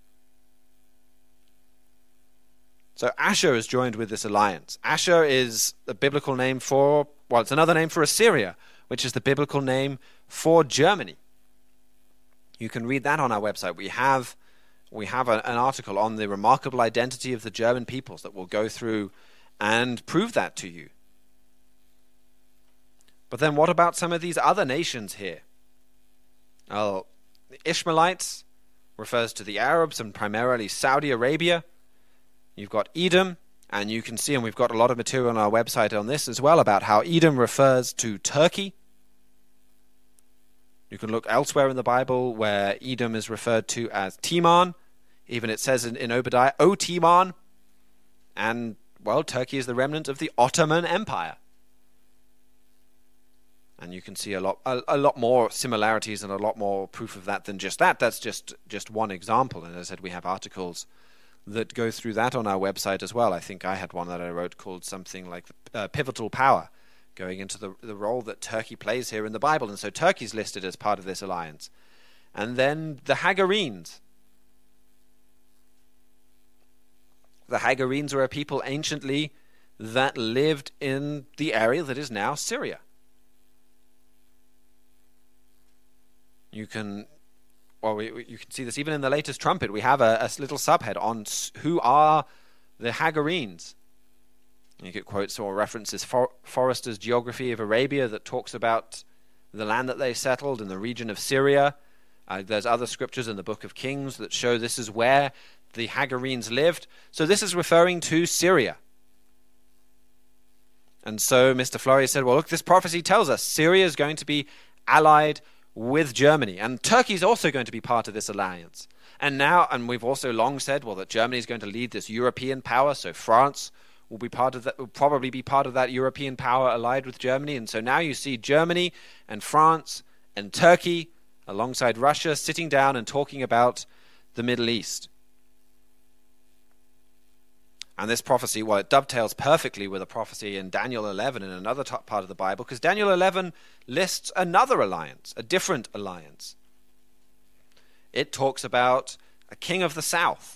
So Asher is joined with this alliance. Asher is a biblical name for, well, it's another name for Assyria, which is the biblical name for Germany. You can read that on our website. We have we have a, an article on the remarkable identity of the German peoples that will go through and prove that to you. But then what about some of these other nations here? Well, the Ishmaelites refers to the Arabs and primarily Saudi Arabia. You've got Edom, and you can see, and we've got a lot of material on our website on this as well, about how Edom refers to Turkey. You can look elsewhere in the Bible where Edom is referred to as Teman. Even it says in, in Obadiah, O Teman. And, well, Turkey is the remnant of the Ottoman Empire. And you can see a lot a, a lot more similarities and a lot more proof of that than just that. That's just, just one example. And as I said, we have articles that go through that on our website as well. I think I had one that I wrote called something like uh, Pivotal Power, going into the, the role that Turkey plays here in the Bible. And so Turkey's listed as part of this alliance. And then the Hagarenes. The Hagarenes were a people anciently that lived in the area that is now Syria. You can, well, we, we, you can see this even in the latest trumpet. We have a, a little subhead on who are the Hagarenes. You get quotes or references For, Forrester's Geography of Arabia that talks about the land that they settled in the region of Syria. Uh, there's other scriptures in the book of Kings that show this is where the Hagarenes lived. So this is referring to Syria. And so Mister Fleury said, well, look, this prophecy tells us Syria is going to be allied with Germany. And Turkey is also going to be part of this alliance. And now, and we've also long said, well, that Germany is going to lead this European power. So France will be part of that, will probably be part of that European power allied with Germany. And so now you see Germany and France and Turkey alongside Russia sitting down and talking about the Middle East. And this prophecy, well, it dovetails perfectly with a prophecy in Daniel eleven in another top part of the Bible, because Daniel eleven lists another alliance, a different alliance. It talks about a king of the south.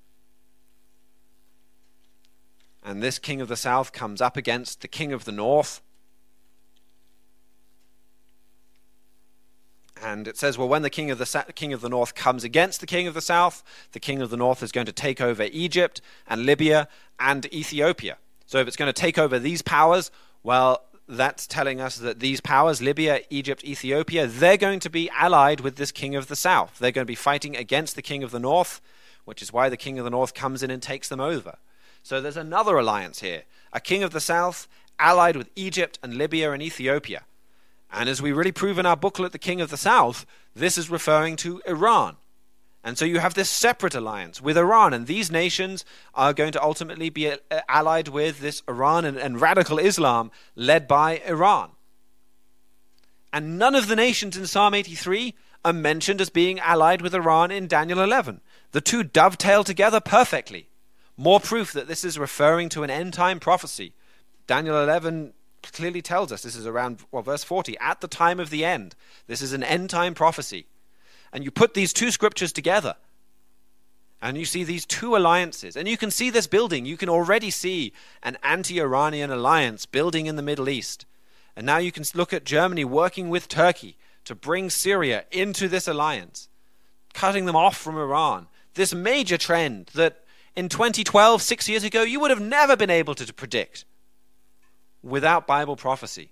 And this king of the south comes up against the king of the north. And it says, well, when the king of the sa- king of the north comes against the king of the south, the king of the north is going to take over Egypt and Libya and Ethiopia. So if it's going to take over these powers, well, that's telling us that these powers, Libya, Egypt, Ethiopia, they're going to be allied with this king of the south. They're going to be fighting against the king of the north, which is why the king of the north comes in and takes them over. So there's another alliance here. A king of the south allied with Egypt and Libya and Ethiopia. And as we really prove in our booklet, The King of the South, this is referring to Iran. And so you have this separate alliance with Iran, and these nations are going to ultimately be uh, allied with this Iran and, and radical Islam led by Iran. And none of the nations in Psalm eighty-three are mentioned as being allied with Iran in Daniel eleven. The two dovetail together perfectly. More proof that this is referring to an end-time prophecy. Daniel eleven clearly tells us, this is around well, verse forty, at the time of the end. This is an end-time prophecy. And you put these two scriptures together, and you see these two alliances, and you can see this building. You can already see an anti-Iranian alliance building in the Middle East. And now you can look at Germany working with Turkey to bring Syria into this alliance, cutting them off from Iran. This major trend that in twenty twelve, six years ago, you would have never been able to predict without Bible prophecy.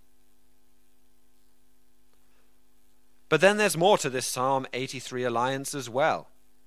But then there's more to this Psalm eighty-three alliance as well.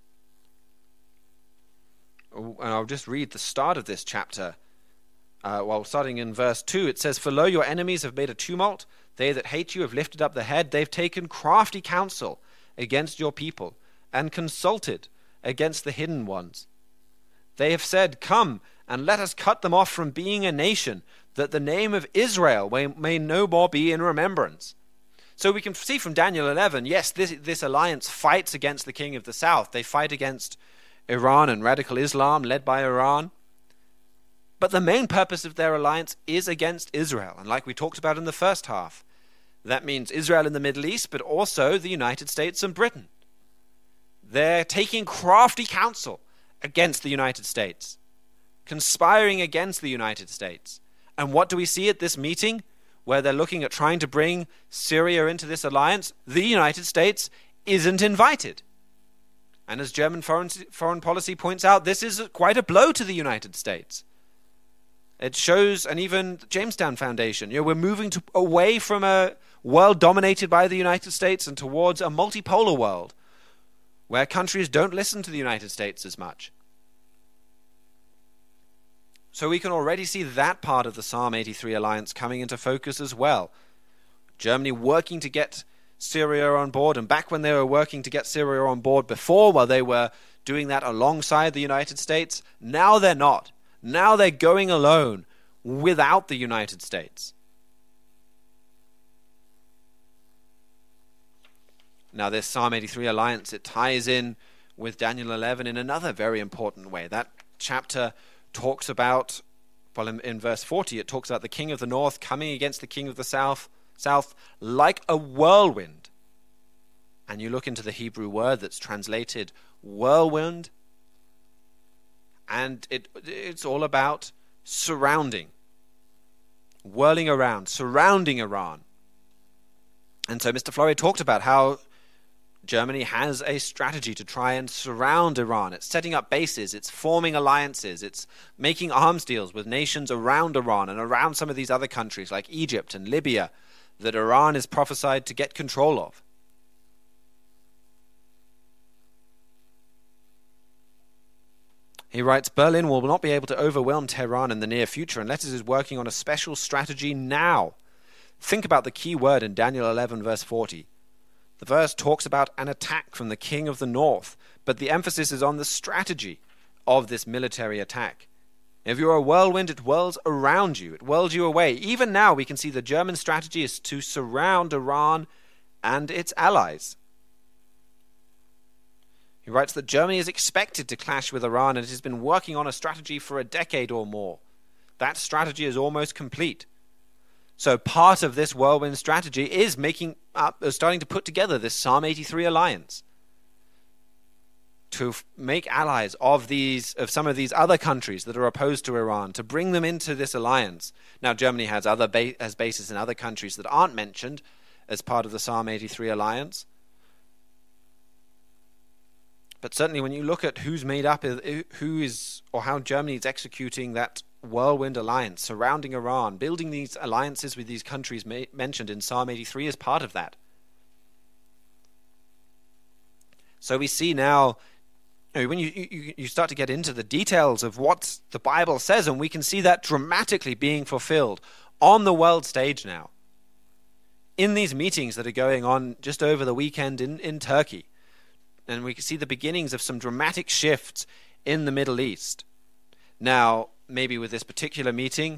And I'll just read the start of this chapter. Uh, well, starting in verse two, it says, "For lo, your enemies have made a tumult. They that hate you have lifted up the head. They've taken crafty counsel against your people and consulted against the hidden ones. They have said, come and let us cut them off from being a nation, that the name of Israel may, may no more be in remembrance." So we can see from Daniel eleven, yes, this, this alliance fights against the king of the south. They fight against Iran and radical Islam led by Iran. But the main purpose of their alliance is against Israel. And like we talked about in the first half, that means Israel in the Middle East, but also the United States and Britain. They're taking crafty counsel against the United States, conspiring against the United States. And what do we see at this meeting where they're looking at trying to bring Syria into this alliance? The United States isn't invited. And as German foreign, foreign policy points out, this is quite a blow to the United States. It shows, and even the Jamestown Foundation, you know, we're moving to, away from a world dominated by the United States and towards a multipolar world where countries don't listen to the United States as much. So we can already see that part of the Psalm eighty-three alliance coming into focus as well. Germany working to get Syria on board, and back when they were working to get Syria on board before, while they were doing that alongside the United States, now they're not. Now they're going alone without the United States. Now this Psalm eighty-three alliance, it ties in with Daniel eleven in another very important way. That chapter talks about, well, in, in verse forty, it talks about the king of the north coming against the king of the south, south like a whirlwind. And you look into the Hebrew word that's translated whirlwind, and it it's all about surrounding, whirling around, surrounding Iran. And so Mister Flory talked about how Germany has a strategy to try and surround Iran. It's setting up bases, it's forming alliances, it's making arms deals with nations around Iran and around some of these other countries like Egypt and Libya that Iran is prophesied to get control of. He writes, Berlin will not be able to overwhelm Tehran in the near future unless it is working on a special strategy now. Think about the key word in Daniel eleven verse forty. The verse talks about an attack from the king of the north, but the emphasis is on the strategy of this military attack. If you're a whirlwind, it whirls around you. It whirls you away. Even now, we can see the German strategy is to surround Iran and its allies. He writes that Germany is expected to clash with Iran, and it has been working on a strategy for a decade or more. That strategy is almost complete. So part of this whirlwind strategy is making up, uh, starting to put together this Psalm eighty-three alliance to f- make allies of these, of some of these other countries that are opposed to Iran, to bring them into this alliance. Now, Germany has other ba- has bases in other countries that aren't mentioned as part of the Psalm eighty-three alliance, But certainly when you look at who's made up, who is, or how Germany is executing that whirlwind alliance surrounding Iran, building these alliances with these countries ma- mentioned in Psalm eighty-three is part of that. So we see now, you know, when you, you, you start to get into the details of what the Bible says, and we can see that dramatically being fulfilled on the world stage now. In these meetings that are going on just over the weekend in, in Turkey. And we can see the beginnings of some dramatic shifts in the Middle East. Now, maybe with this particular meeting,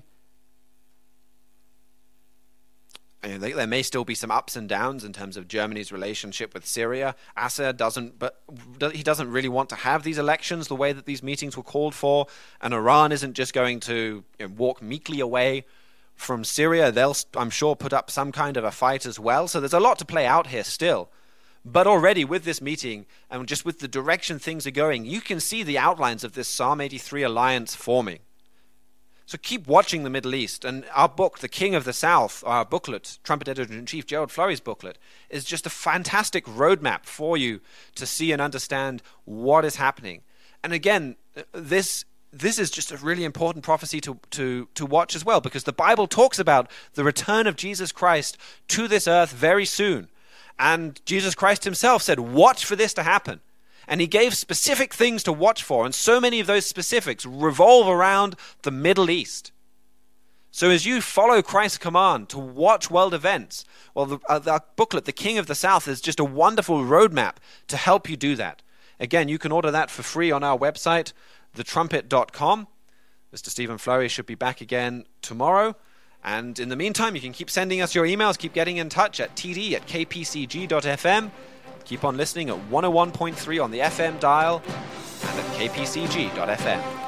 I mean, there may still be some ups and downs in terms of Germany's relationship with Syria. Assad doesn't, but he doesn't really want to have these elections the way that these meetings were called for. And Iran isn't just going to, you know, walk meekly away from Syria. They'll, I'm sure, put up some kind of a fight as well. So there's a lot to play out here still. But already with this meeting, and just with the direction things are going, you can see the outlines of this Psalm eighty-three alliance forming. So keep watching the Middle East. And our book, The King of the South, our booklet, Trumpet Editor-in-Chief Gerald Flurry's booklet, is just a fantastic roadmap for you to see and understand what is happening. And again, this this is just a really important prophecy to, to, to watch as well, because the Bible talks about the return of Jesus Christ to this earth very soon. And Jesus Christ himself said, watch for this to happen. And he gave specific things to watch for. And so many of those specifics revolve around the Middle East. So as you follow Christ's command to watch world events, well, the, uh, the booklet, The King of the South, is just a wonderful roadmap to help you do that. Again, you can order that for free on our website, the trumpet dot com. Mister Stephen Flurry should be back again tomorrow. And in the meantime, you can keep sending us your emails, keep getting in touch at t d at k p c g dot f m. Keep on listening at one oh one point three on the F M dial and at k p c g dot f m.